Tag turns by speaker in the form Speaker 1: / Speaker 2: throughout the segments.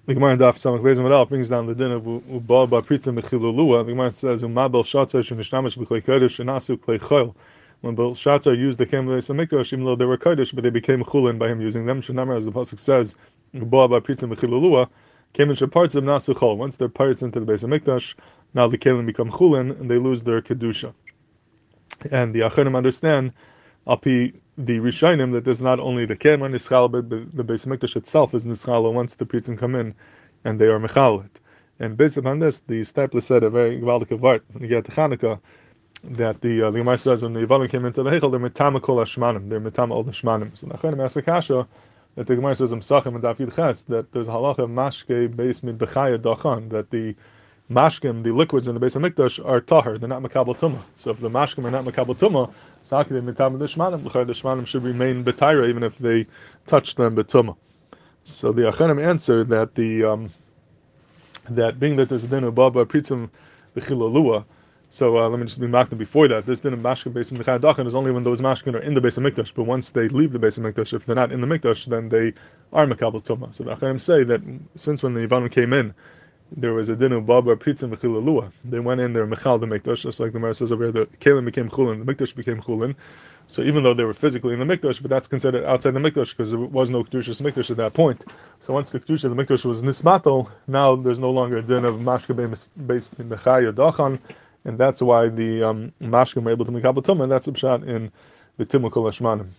Speaker 1: The Gemara in Daf Samach Beis Amud brings down the din of Uba Ba Pritzim Bechilulua. The Gemara says Umabel Shatzar Shenishnamesh B'Klei Kodesh Shenasu Klei Chol. When Belshazzar used the Kem Beis Hamikdash, even though they were Kodesh, but they became Chulin by him using them. Shenamar, as the pasuk says, Uba Ba Pritzim Bechilulua, came in parts of Nasu Chol. Once they're parts into the Beis Hamikdash, now the Kelim become Chulin and they lose their Kedusha. And the Acharim understand, Api the Rishonim, that there's not only the Kelim Nischal, but the Beis Hamikdash itself is Nischal once the Pritzim come in and they are Mechalit. And based upon this, the Stapler said a very Gvaldik Vart when you get to Chanukah, that the Gemara says when the Yevanim came into the Heichel, they're Metama Kol Hashmanim, they're Metama all the Shmanim. So the Acharim ask the Kasha, that the Gemara says in Psachim and Daf Yud Ches, that there's halacha mashke beis mid bechaya dachan, that the mashkim, the liquids in the Beis Hamikdash, are tahar, they're not makabel tumah. So if the mashkim are not makabel tumah, saki they mitam the shmanim, the shmanim should remain betaira even if they touch them betumah. So the Acharim answered that the that being that there's a din of baba pritzim b'chilalua. So let me just be makna before that. This din of mashkin beis mechad dachan is only when those mashkin are in the Beis Hamikdash. But once they leave the Beis Hamikdash, if they're not in the mikdash, then they are makabel tumah. So the Acharim say that since when the Yevanim came in, there was a din of baba pritzim b'chilalua. They went in there mechal the mikdash, just like the Gemara says over here. The kelim became chulin, the mikdash became chulin. So even though they were physically in the mikdash, but that's considered outside the mikdash because there was no kedushas mikdash at that point. So once the kedusha of the mikdash was nismatel, now there's no longer a din of mashka beis mechaya dachan. And that's why the mashkim were able to make kabel tumah, and that's a pshat in the Timul Kol Hashmanim.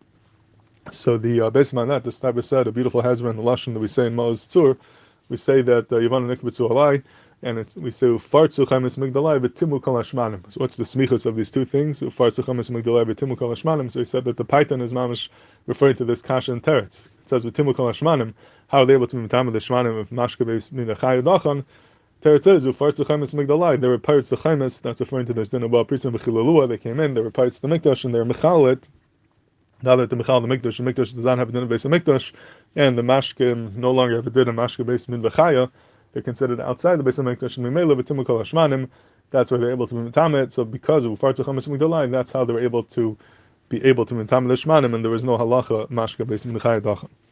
Speaker 1: So the based on that, the Stabber said a beautiful hezbollah in the lashon that we say in Maoz Tzur. We say that Yevanu Nikbetzu Alai, and we say Ufartzu Chamis Migdalai v'Timul Kol Hashmanim. So what's the smichus of these two things? Ufartzu Chamis Migdalai v'Timul Kol Hashmanim. So he said that the Python is mamish referring to this kasha and teretz. It says v'Timul Kol Hashmanim. How are they able to be mitam the shmanim of mashke beis minachayah dachan? Teretz says Ufartzu Chamis Migdalai. They were parts of Chamis. That's referring to this din about pritzim b'chilalua. They came in. They were parts of the mikdash, and they were mechalit. Now that the Mechal the Mikdash does not have a din of Beis Hamikdash, and the Mashkim no longer have a din of Mashke Beis Min V'Chaya, they're considered outside the Beis Hamikdash, and Mimela B'Timul Kol Hashmanim, that's where they're able to be Mitamet. So because of Ufartzu Chamis Migdalai, that's how they were able to be able to Mitamet the Shmanim, and there was no halacha Mashke Beis Min V'Chaya Dachan.